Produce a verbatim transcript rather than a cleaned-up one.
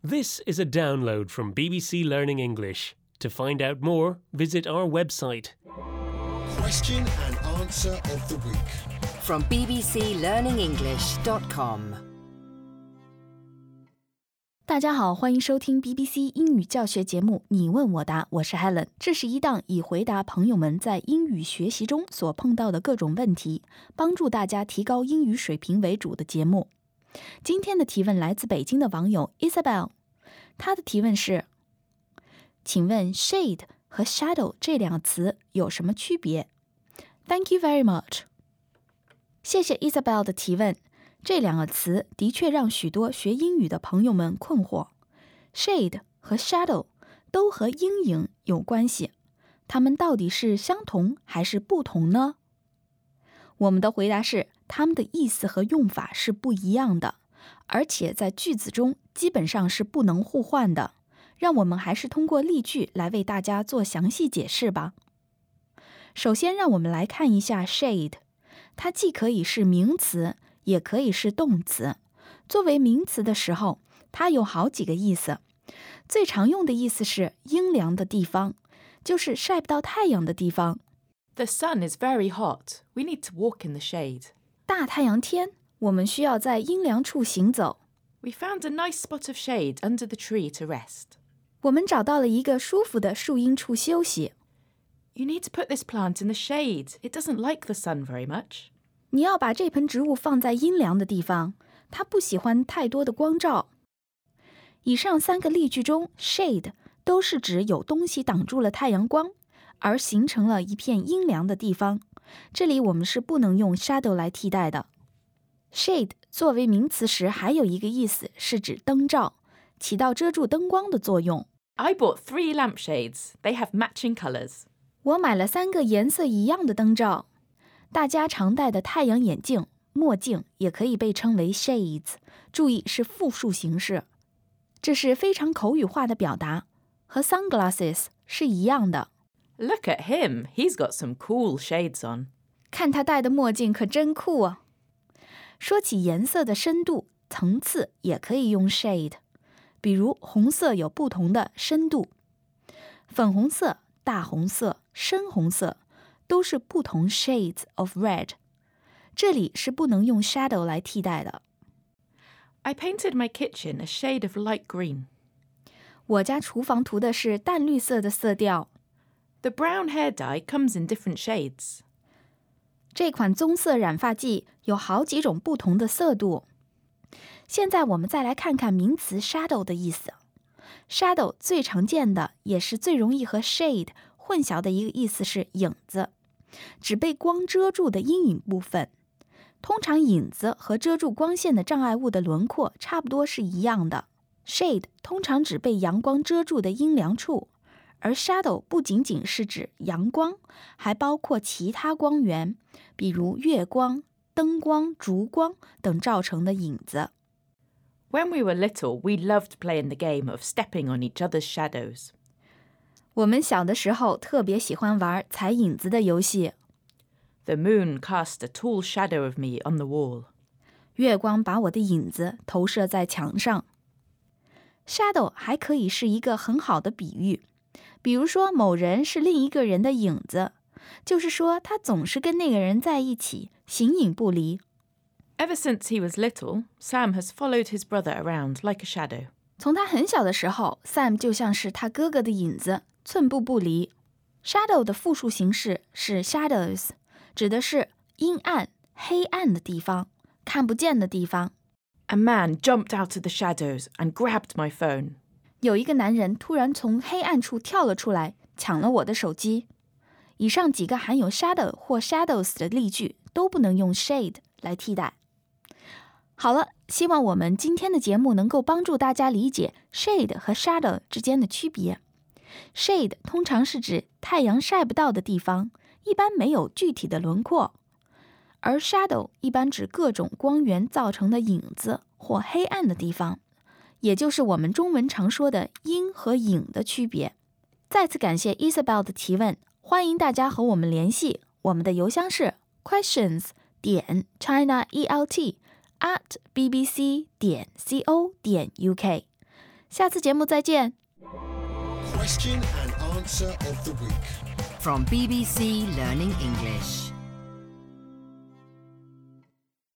This is a download from B B C Learning English. To find out more, visit our website. Question and answer of the week. From b b c learning english dot com. 大家好，欢迎收听 B B C 英语教学节目你问我答，我是 Helen。 这是一档以回答朋友们在英语学习中所碰到的各种问题，帮助大家提高英语水平为主的节目。今天的提问来自北京的网友 Isabel， 她的提问是：请问 shade 和 shadow 这两个词有什么区别？ Thank you very much。 谢谢 Isabel 的提问。这两个词的确让许多学英语的朋友们困惑。 Shade 和 shadow 都和阴影有关系，它们到底是相同还是不同呢？我们的回答是，它们的意思和用法是不一样的，而且在句子中基本上是不能互换的。让我们还是通过例句来为大家做详细解释吧。首先让我们来看一下 shade， 它既可以是名词也可以是动词。作为名词的时候，它有好几个意思。最常用的意思是阴凉的地方，就是晒不到太阳的地方。 The sun is very hot. We need to walk in the shade. 大太阳天，我们需要在阴凉处行走。 We found a nice spot of shade under the tree to rest. 我们找到了一个舒服的树荫处休息。 You need to put this plant in the shade. It doesn't like the sun very much. 你要把这盆植物放在阴凉的地方，它不喜欢太多的光照。以上三个例句中 shade 都是指有东西挡住了太阳光，而形成了一片阴凉的地方。这里我们是不能用 shadow 来替代的。 shade 作为名词时还有一个意思是指灯罩，起到遮住灯光的作用。 I bought three lampshades. They have matching colours. 我买了三个颜色一样的灯罩。大家常戴的太阳眼镜、墨镜也可以被称为 shades， 注意是复数形式。这是非常口语化的表达，和 sunglasses 是一样的。 Look at him. He's got some cool shades on. 看他戴的墨镜可真酷啊！说起颜色的深度、层次，也可以用 shade。 比如红色有不同的深度，粉红色、大红色、深红色都是不同 shades of red， 这里是不能用 shadow 来替代的。 I painted my kitchen a shade of light green. 我家厨房涂的是淡绿色的色调。 The brown hair dye comes in different shades. 这款棕色染发剂有好几种不同的色度。现在我们再来看看名词 shadow 的意思。 shadow 最常见的也是最容易和 shade 混淆的一个意思是影子，指被光遮住的阴影部分。通常影子和遮住光线的障碍物的轮廓差不多是一样的。 shade 通常指被阳光遮住的阴凉处，而 shadow 不仅仅是指阳光，还包括其他光源，比如月光、灯光、烛光等造成的影子。 When we were little, we loved playing the game of stepping on each other's shadows. 我们小的时候特别喜欢玩踩影子的游戏。 The moon cast a tall shadow of me on the wall. 月光把我的影子投射在墙上。 shadow 还可以是一个很好的比喻，比如说某人是另一个人的影子，就是说他总是跟那个人在一起，形影不离。 Ever since he was little, Sam has followed his brother around like a shadow. 从他很小的时候， Sam 就像是他哥哥的影子，寸步不离。 shadow 的复数形式是 shadows， 指的是阴暗、黑暗的地方，看不见的地方。 A man jumped out of the shadows and grabbed my phone. 有一个男人突然从黑暗处跳了出来，抢了我的手机。以上几个含有 shadow 或 shadows 的例句都不能用 shade 来替代。好了，希望我们今天的节目能够帮助大家理解 shade 和 shadow 之间的区别。 shade 通常是指太阳晒不到的地方，一般没有具体的轮廓，而 shadow 一般指各种光源造成的影子或黑暗的地方，也就是我们中文常说的阴和影的区别。再次感谢 Isabel 的提问，欢迎大家和我们联系，我们的邮箱是 questions 点 chinaelt at bbc 点 co 点 uk。 下次节目再见。 Question and answer of the week. From B B C Learning English.